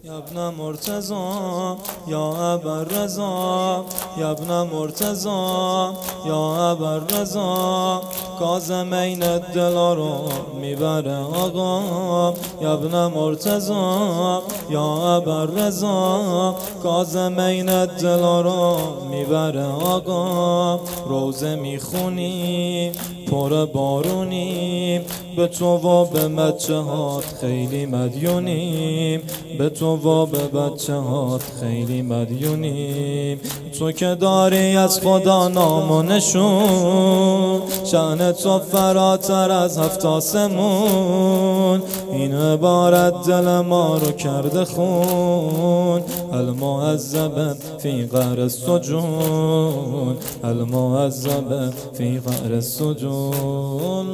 یا ابن مرتضی یا ابوالرضا یا ابن مرتضی یا ابوالرضا کاظمین دلا رو میبره آقا یا ابن مرتضی یا ابوالرضا کاظمین دلا رو میبره آقا روزه میخونی پر بارونیم به تو و به بچه هات خیلی مدیونیم به تو و به بچه هات خیلی مدیونیم تو که داری از خدا نام و نشون شأن تو فراتر از 7 آسمون این عبارت دل ما رو کرده خون المعذب فی قعر السجون المعذب فی قعر السجون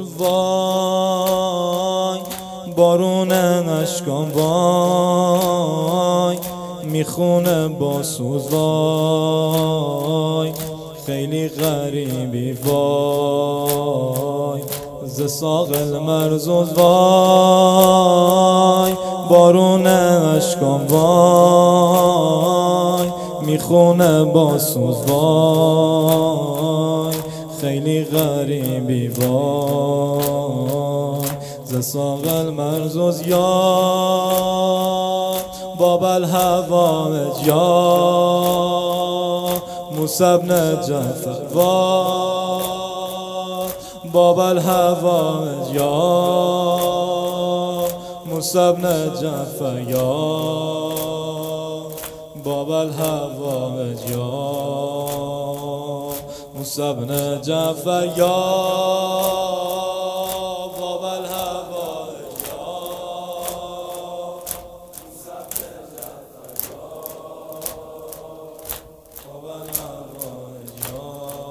وای بارون اشکام وای میخونه با سوز وای خیلی غریبی وای ز ساغل مرزوز وای بارون اشکام وای میخونه با سوز وای خیلی غریبی وای ز ساغل مرزوز یا باب الهوائج یا موسی بن جعفر باب الهوائج یا موسی بن جعفر یا باب الهوائج یا موسی بن جعفر یا باب الهوائج یا موسی بن جعفر یا باب الهوائج یا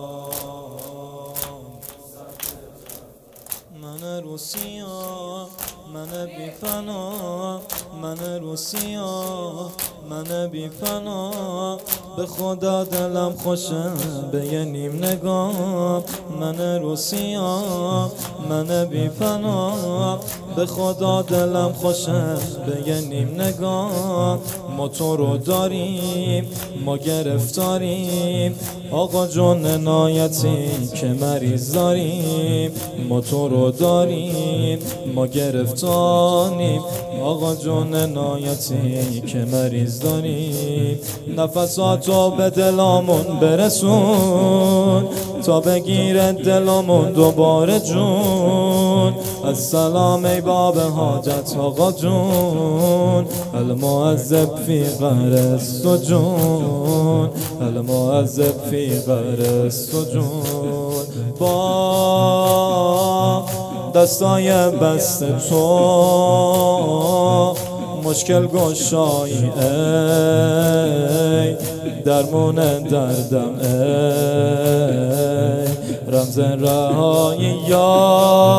من روسیا من بی فنا من روسیا من بی فنا به خدا دلم خوشه به یه نیم نگاه من روسیا من بی فنا به خدا دلم خوشه به یه نیم نگاه ما تو رو داریم ما گرفتاریم آقا جون عنایتی که مریض داریم ما تو رو داریم ما گرفتاریم آقا جون عنایتی که مریض داریم نفساتو به دلامون برسون تا بگیره دلامون دوباره جون السلام ای باب حاجت آقا جون المعذب فی قعر السجون المعذب فی قعر السجون با دستای بست تو مشکل گشایی ای درمون دردم ای رمز رهایی یا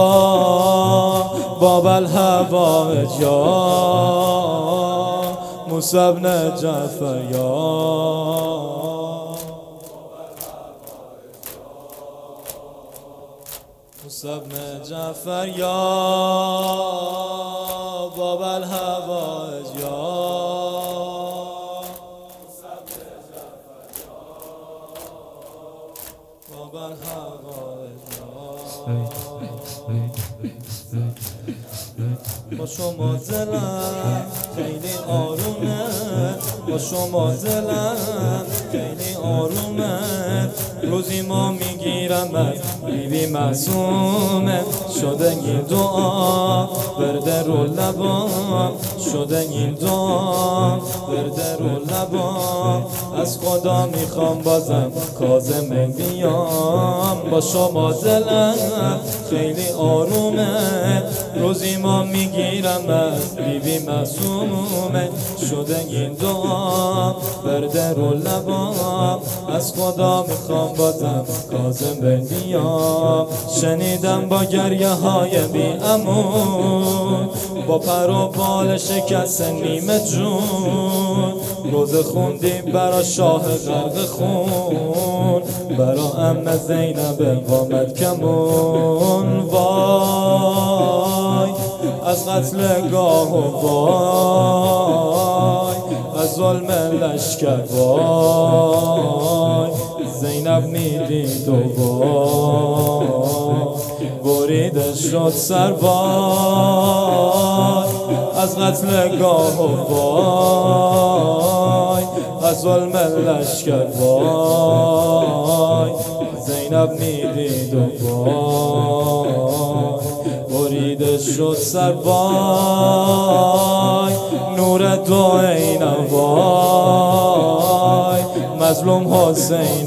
باب الهوائج یا موسی بن جعفر یا موسی بن جعفر یا باب الهوائج یا باب الهوائج با شما دلم خیلی آرومه با شما دلم خیلی آرومه روزی ما میگیرم از بیبی معصومه شده این دعا برده رو لبا شده این دعا برده رو لبا از خدا میخوام بازم کاظم بیام با شما دلم خیلی آرومه روزی ما میگیرم از بیبی معصومه شده این دعا برده رو لبا از خدا میخوام بازم کاظم بیام شنیدم با گریه های بی امون با پر و بال شکست نیمه جون روزه خوندی برا شاه غرق خون برا عمه زینب قامت کمون وای از قتل گاه و وای از ظلم لشکر وای زینب میدید و وای بریده شد سر وای از قتل گاه و وای از ظلم لشکر وای زینب میدید و وای بریده شد سر وای نور دو عینم وای مظلوم حسین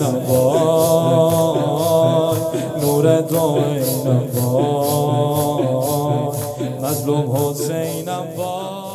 وای نور دو عینم وای مظلوم حسین وای